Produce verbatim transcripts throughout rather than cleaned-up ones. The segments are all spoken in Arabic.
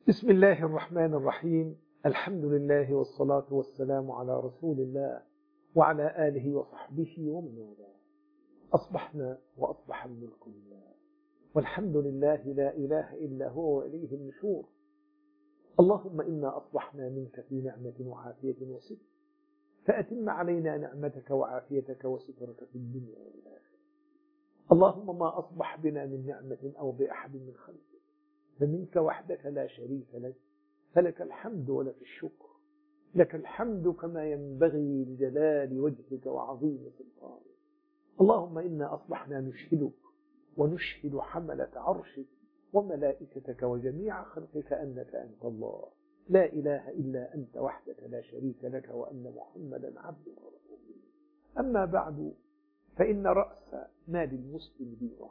بسم الله الرحمن الرحيم. الحمد لله والصلاة والسلام على رسول الله وعلى آله وصحبه ومن والاه. أصبحنا وأصبح الملك لله، والحمد لله لا إله إلا هو وإليه النشور. اللهم إنا أصبحنا منك في نعمة وعافية وستر، فأتم علينا نعمتك وعافيتك وسترك في الدنيا والآخرة. اللهم ما أصبح بنا من نعمة أو بأحد من خلقك فمنك وحدك لا شريك لك، فلك الحمد ولك الشكر. لك الحمد كما ينبغي لجلال وجهك وعظيم سلطانك. اللهم إنا أصبحنا نشهدك ونشهد حملة عرشك وملائكتك وجميع خلقك أنك أنت الله، لا إله إلا أنت وحدك لا شريك لك، وأن محمدا عبدك ورسولك. أما بعد، فإن رأس مال المسلم دينه،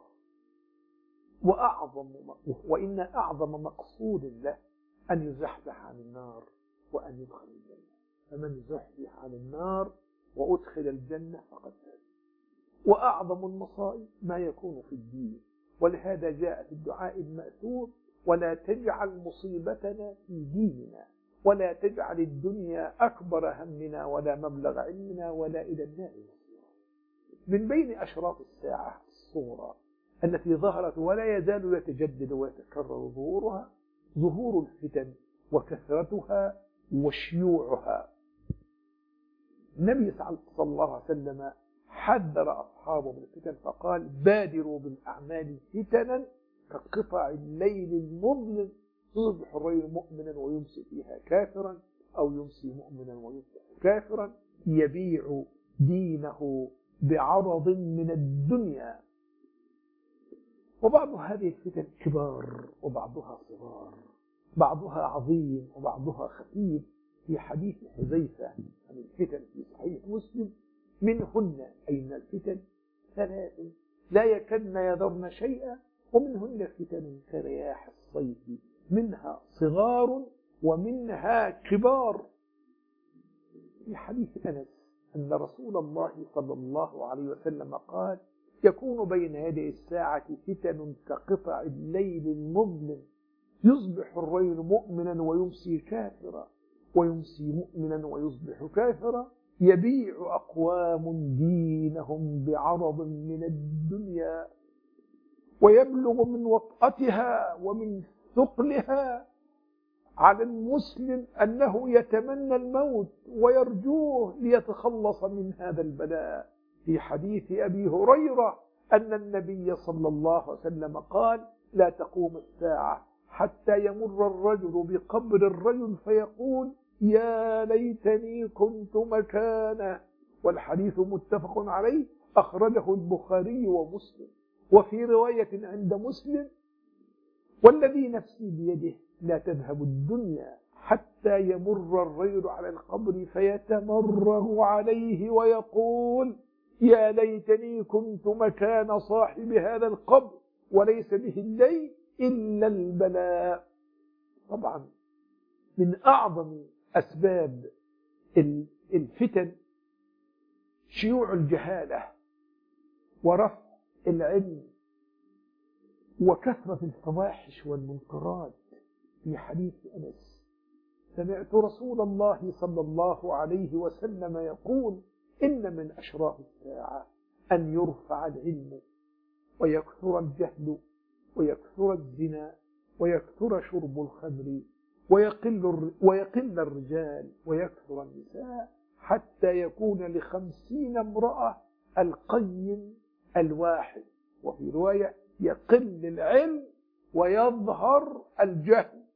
وأعظم وإن أعظم مقصود له أن يزحزح عن النار وأن يدخل الجنة. فمن زحزح عن النار وأدخل الجنة فقد فاز. وأعظم المصائب ما يكون في الدين، ولهذا جاء في الدعاء المأثور: ولا تجعل مصيبتنا في ديننا، ولا تجعل الدنيا أكبر همنا ولا مبلغ علمنا ولا إلى النار مصيرنا. من بين أشراط الساعة الصغرى التي ظهرت ولا يزال يتجدد ويتكرر ظهورها ظهور الفتن وكثرتها وشيوعها. النبي صلى الله عليه وسلم حذر أصحابه من الفتن فقال: بادروا بالأعمال فتنا كقطع الليل المظلم، يصبح الرجل مؤمنا ويمسي فيها كافرا، أو يمسي مؤمنا ويصبح كافرا، يبيع دينه بعرض من الدنيا. وبعض هذه الفتن كبار وبعضها صغار، بعضها عظيم وبعضها خفيف. في حديث حذيفة عن الفتن في صحيح مسلم: منهن أي من الفتن ثلاث لا يكدن يذرن شيئا، ومنهن فتن كرياح الصيف، منها صغار ومنها كبار. في حديث أنس أن رسول الله صلى الله عليه وسلم قال: يكون بين يدي الساعة فتن كقطع الليل المظلم، يصبح الرجل مؤمنا ويمسي كافرا، ويمسي مؤمنا ويصبح كافرا، يبيع أقوام دينهم بعرض من الدنيا، ويبلغ من وطأتها ومن ثقلها على المسلم أنه يتمنى الموت ويرجوه ليتخلص من هذا البلاء. في حديث أبي هريرة أن النبي صلى الله عليه وسلم قال: لا تقوم الساعة حتى يمر الرجل بقبر الرجل فيقول: يا ليتني كنت مكانه. والحديث متفق عليه، أخرجه البخاري ومسلم. وفي رواية عند مسلم: والذي نفسي بيده لا تذهب الدنيا حتى يمر الرجل على القبر فيتمرغ عليه ويقول: يا ليتني كنت مكان صاحب هذا القبر وليس به الليل إلا البلاء. طبعا من أعظم أسباب الفتن شيوع الجهالة ورفع العلم وكثرة الفواحش والمنكرات. في حديث أنس: سمعت رسول الله صلى الله عليه وسلم يقول: إن من أشراط الساعة أن يرفع العلم ويكثر الجهل ويكثر الزنا ويكثر شرب الخمر ويقل, ويقل الرجال ويكثر النساء، حتى يكون لخمسين امرأة القيم الواحد. وفي رواية: يقل العلم ويظهر الجهل.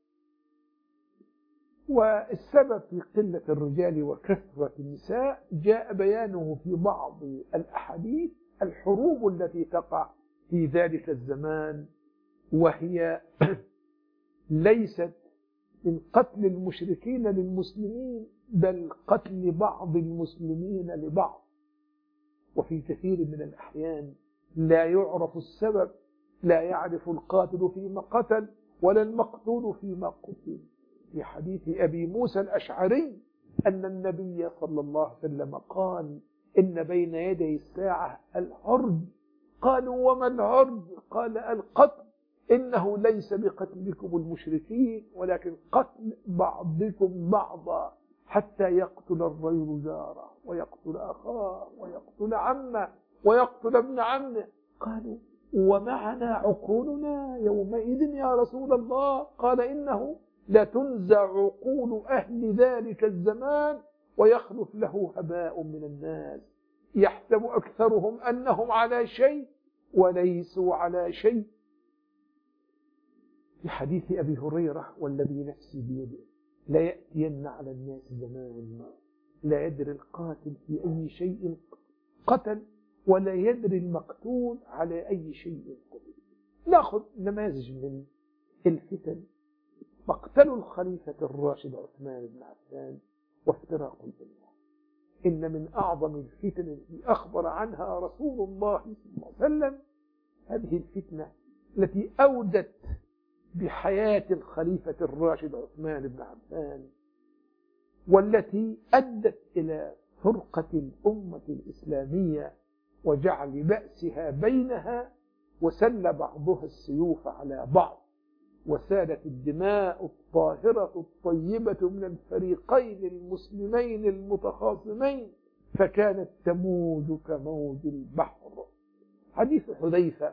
والسبب في قلة الرجال وكثرة النساء جاء بيانه في بعض الأحاديث: الحروب التي تقع في ذلك الزمان، وهي ليست من قتل المشركين للمسلمين، بل قتل بعض المسلمين لبعض. وفي كثير من الأحيان لا يعرف السبب، لا يعرف القاتل فيما قتل ولا المقتول فيما قتل. في حديث أبي موسى الأشعري أن النبي صلى الله عليه وسلم قال: إن بين يدي الساعة الهرج. قالوا: وما الهرج؟ قال: القتل. إنه ليس بقتلكم المشركين ولكن قتل بعضكم بعضا حتى يقتل الرجل جاره ويقتل أخاه ويقتل عمه ويقتل ابن عمه. قالوا ومعنا عقولنا يومئذ يا رسول الله؟ قال إنه لتنزع عقول أهل ذلك الزمان ويخلف له هباء من الناس يحسب أكثرهم أنهم على شيء وليسوا على شيء. في حديث أبي هريرة والذي نفسي بيده لا يأتين على الناس زمان لا يدري القاتل في أي شيء قتل ولا يدري المقتول على أي شيء قتل. نأخذ نماذج من الفتن: مقتل الخليفة الراشد عثمان بن عفان وافتراق الأمة. إن من أعظم الفتن التي أخبر عنها رسول الله صلى الله عليه وسلم هذه الفتنة التي أودت بحياة الخليفة الراشد عثمان بن عفان والتي أدت إلى فرقة الأمة الإسلامية وجعل بأسها بينها وسل بعضها السيوف على بعض وسالت الدماء الطاهرة الطيبة من الفريقين المسلمين المتخاصمين فكانت تموج كموج البحر. حديث حذيفة: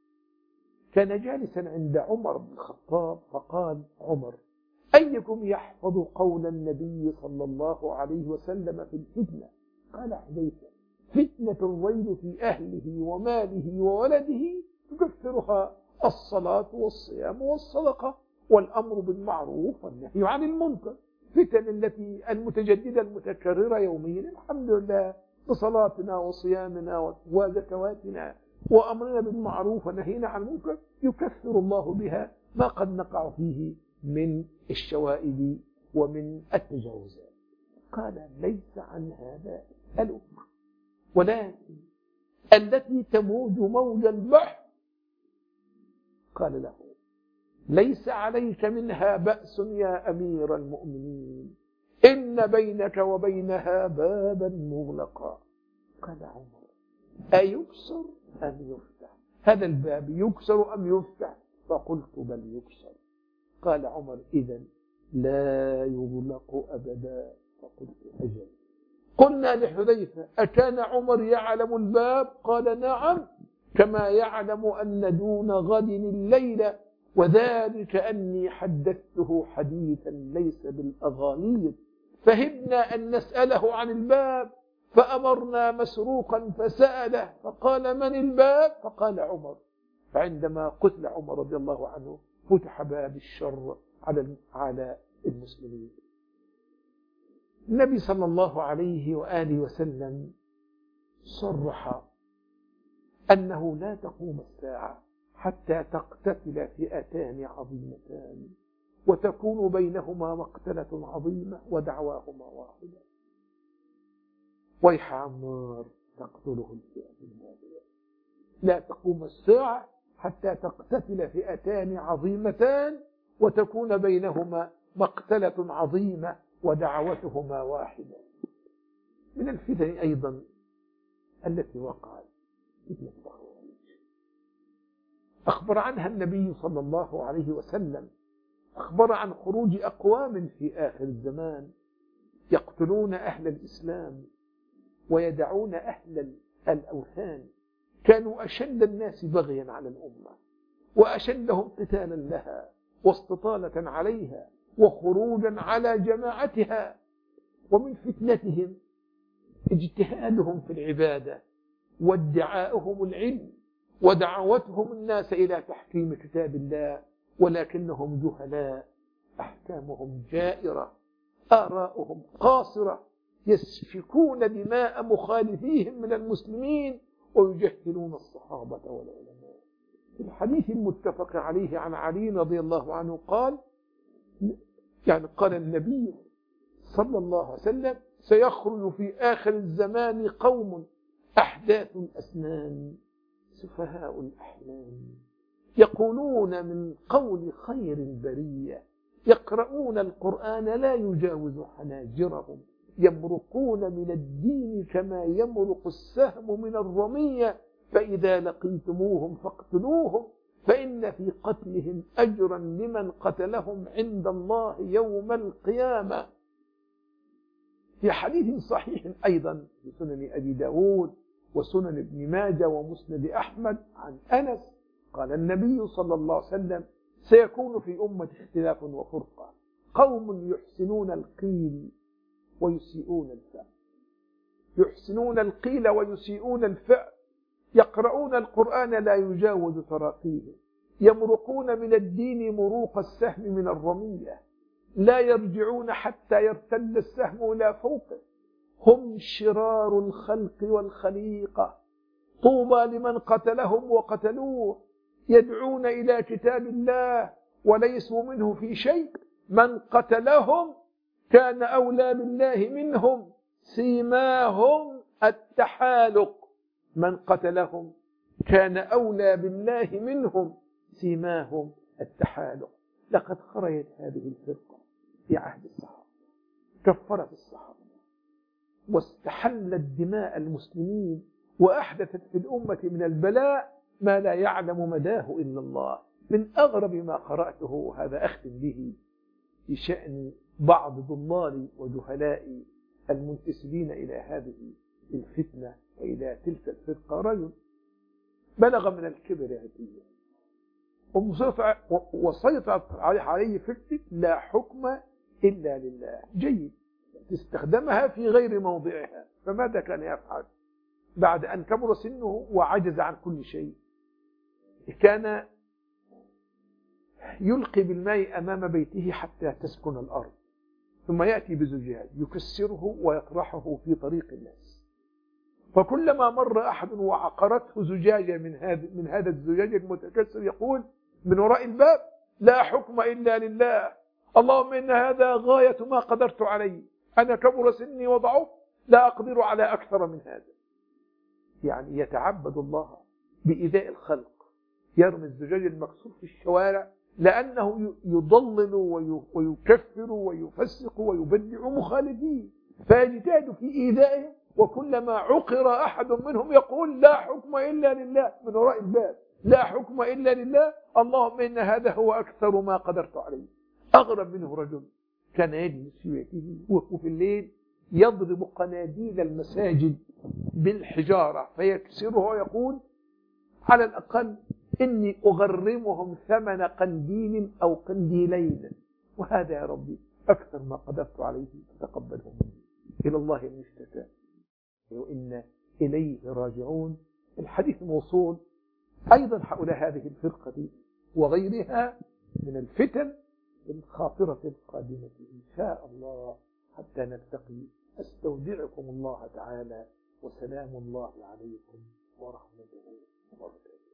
كان جالسا عند عمر بن الخطاب فقال عمر: أيكم يحفظ قول النبي صلى الله عليه وسلم في الفتنة؟ قال حذيفة: فتنة الرجل في أهله وماله وولده تكفرها الصلاة والصيام والصدقة والأمر بالمعروف والنهي عن المنكر. فتن التي المتجددة المتكررة يوميا الحمد لله بصلاتنا وصيامنا وزكواتنا وأمرنا بالمعروف ونهينا عن المنكر يكفر الله بها ما قد نقع فيه من الشوائب ومن التجاوزات. قال: ليس عن هذا أسألك ولكن التي تموج موج البحر. قال له: ليس عليك منها بأس يا أمير المؤمنين إن بينك وبينها بابا مغلقا. قال عمر: أيكسر أم يفتح؟ هذا الباب يكسر أم يفتح؟ فقلت: بل يكسر. قال عمر: إذن لا يغلق أبدا. فقلت: أجل. قلنا لحذيفة: أكان عمر يعلم الباب؟ قال: نعم، كما يعلم أن دون غد الليلة، وذلك أني حدثته حديثا ليس بالأغاني. فهبنا أن نسأله عن الباب فأمرنا مسروقا فسأله فقال: من الباب؟ فقال: عمر. فعندما قتل عمر رضي الله عنه فتح باب الشر على على المسلمين. النبي صلى الله عليه وآله وسلم صرح أنه لا تقوم الساعة حتى تقتتل فئتان عظيمتان وتكون بينهما مقتلة عظيمة ودعواهما واحدة. ويح عمار تقتله الفئة الباغية. لا تقوم الساعة حتى تقتتل فئتان عظيمتان وتكون بينهما مقتلة عظيمة ودعوتهما واحدة. من الفتن أيضا التي وقعت فتنة الخوارج، أخبر عنها النبي صلى الله عليه وسلم. أخبر عن خروج أقوام في آخر الزمان يقتلون أهل الإسلام ويدعون أهل الأوثان. كانوا أشد الناس بغيا على الأمة وأشدهم قتالا لها واستطالة عليها وخروجا على جماعتها. ومن فتنتهم اجتهادهم في العبادة وادعاؤهم العلم ودعوتهم الناس إلى تحكيم كتاب الله، ولكنهم جهلاء، أحكامهم جائرة، آراؤهم قاصرة، يسفكون دماء مخالفيهم من المسلمين ويجهلون الصحابة والعلماء. في الحديث المتفق عليه عن علي رضي الله عنه قال يعني قال النبي صلى الله عليه وسلم: سيخرج في آخر الزمان قوم أحداث الأسنان سفهاء الأحلام يقولون من قول خير البرية يقرؤون القرآن لا يجاوز حناجرهم يمرقون من الدين كما يمرق السهم من الرمية فإذا لقيتموهم فاقتلوهم فإن في قتلهم أجرا لمن قتلهم عند الله يوم القيامة. في حديث صحيح أيضا في سنن أبي داود وسنن ابن ماجه ومسند أحمد عن أنس قال النبي صلى الله عليه وسلم: سيكون في أمة اختلاف وفرقة، قوم يحسنون القيل ويسيئون الفعل، يحسنون القيل ويسيئون الفعل، يقرؤون القرآن لا يجاوز تراقيهم، يمرقون من الدين مروق السهم من الرمية، لا يرجعون حتى يرتد السهم إلى فوقه، هم شرار الخلق والخليقة، طوبى لمن قتلهم وقتلوه، يدعون إلى كتاب الله وليسوا منه في شيء، من قتلهم كان أولى بالله منهم، سيماهم التحالق، من قتلهم كان أولى بالله منهم، سيماهم التحالق. لقد خرجت هذه الفرقة في عهد الصحابة، كفرت الصحابة واستحلت دماء المسلمين، وأحدثت في الأمة من البلاء ما لا يعلم مداه إلا الله. من أغرب ما قرأته، هذا أختم به، في شأن بعض ضلال وجهلاء المنتسبين إلى هذه الفتنة وإلى تلك الفرقة، رجل بلغ من الكبر عتيا وسيطرت عليه فكرة لا حكم إلا لله، جيد، استخدمها في غير موضعها. فماذا كان يفعل بعد أن كبر سنه وعجز عن كل شيء؟ كان يلقي بالماء أمام بيته حتى تسكن الأرض، ثم يأتي بزجاج يكسره ويطرحه في طريق الناس، فكلما مر أحد وعقرته زجاجة من هذا من هذا الزجاج المتكسر يقول من وراء الباب: لا حكم إلا لله، اللهم إن هذا غاية ما قدرت عليه، أنا كبر سني وضعف، لا أقدر على أكثر من هذا. يعني يتعبد الله بإيذاء الخلق، يرمي الزجاج المكسور في الشوارع لأنه يضلل ويكفر ويفسق ويبدع مخالفين، فيجتهد في إيذائهم، وكلما عقر أحد منهم يقول: لا حكم إلا لله، من وراء الباب: لا حكم إلا لله، اللهم إن هذا هو أكثر ما قدرت عليه. أغرب منه رجل كان يجلس في بيته وفي الليل يضرب قناديل المساجد بالحجارة فيكسرها ويقول: على الأقل إني أغرمهم ثمن قنديل أو قنديلين، وهذا يا ربي أكثر ما قدرت عليه، فتقبله مني. إلى الله المشتكى وإن إليه راجعون. الحديث موصول أيضا حول هذه الفرقة وغيرها من الفتن الخاطرة القادمة إن شاء الله. حتى نلتقي، أستودعكم الله تعالى، وسلام الله عليكم ورحمته وبركاته.